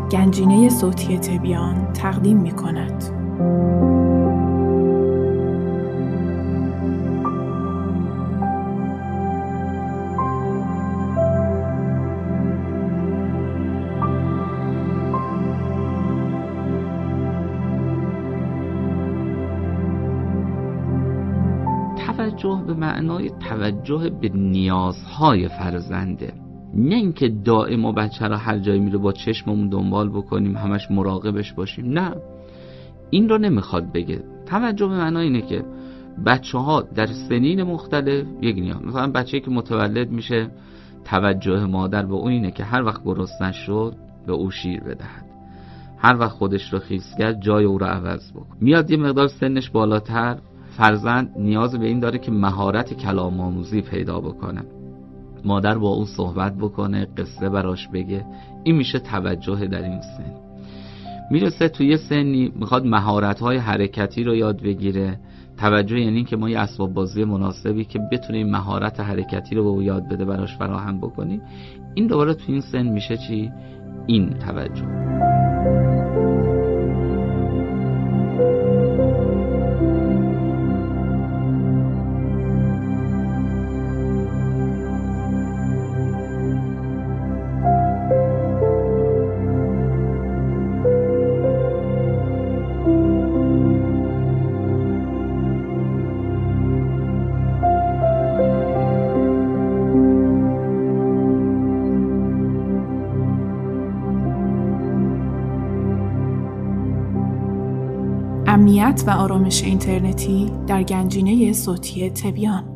گنجینه صوتی تبیان تقدیم می‌کند. توجه به معنای توجه به نیازهای فرزنده، نه اینکه دائم و بچه را هر جایی میره با چشممون دنبال بکنیم، همش مراقبش باشیم. نه، این رو نمیخواد بگه. توجه به معنای اینه که بچه ها در سنین مختلف یک نیاز، مثلا بچه‌ای که متولد میشه توجه مادر به اون اینه که هر وقت گرسنه شد به او شیر بدهد، هر وقت خودش رو خیس کرد جای او رو عوض بکن. میاد یه مقدار سنش بالاتر، فرزند نیاز به این داره که مهارت کلام آموزی پیدا بکنه، مادر با اون صحبت بکنه، قصه براش بگه. این میشه توجه در این سن. میرسه توی یه سنی میخواد مهارت‌های حرکتی رو یاد بگیره. توجه یعنی که ما یه اسباب بازی مناسبی که بتونه این مهارت حرکتی رو به او یاد بده براش فراهم بکنیم. این دوباره توی این سن میشه چی؟ این توجه. امنیت و آرامش اینترنتی در گنجینه صوتی تبیان.